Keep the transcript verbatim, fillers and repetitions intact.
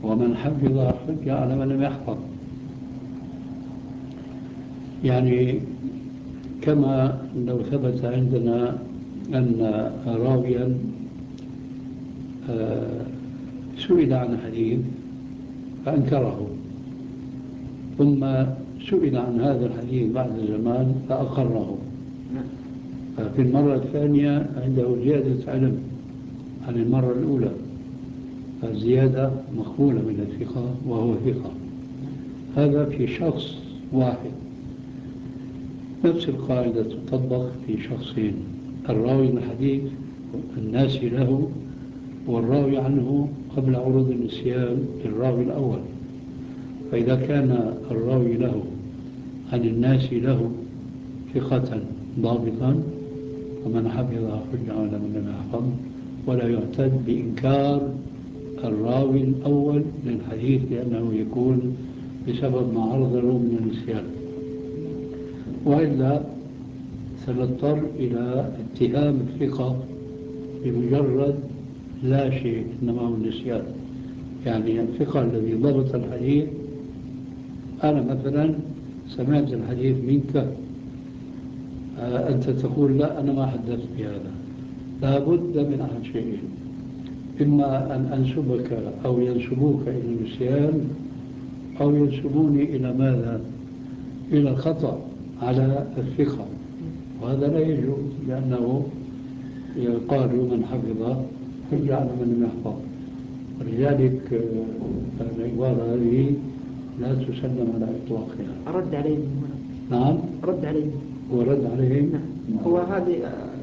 ومن حفظ حجة على من لم يحفظ. يعني كما لو ثبت عندنا أن راويا سئل عن حديث فأنكره، ثم سئل عن هذا الحديث بعد زمان فأقره، ففي المرة الثانية عنده زيادة علم عن المرة الأولى، فالزيادة مقبولة من الثقة وهو ثقة. هذا في شخص واحد. نفس القاعدة تطبق في شخصين: الراوي الحديث الناسي له، والراوي عنه قبل عروض النسيان للراوي الأول. فإذا كان الراوي له عن الناس له ثقة ضابطا، ومن حفظ حج على من لم يحفظ، ولا يعتد بإنكار الراوي الأول للحديث لأنه يكون بسبب ما عرض له من النسيان، وإلا سنضطر إلى اتهام الثقة بمجرد لا شيء إنما هو النسيان. يعني الثقة الذي ضبط الحديث، أنا مثلا سمعت الحديث منك، آه أنت تقول لا أنا ما حدثت بهذا، لابد من أحد شيئين: إما أن أنسبك أو ينسبوك إلى النسيان، أو ينسبوني إلى ماذا؟ إلى الخطأ على الثقة، وهذا لا يجوز، لأنه يقال من حفظ حج على من لم يحفظ. ولذلك العبارة هذه لا تسلم على إطلاقها. رد عليهم هنا. نعم، رد عليهم. ورد عليهم. نعم. هو هذه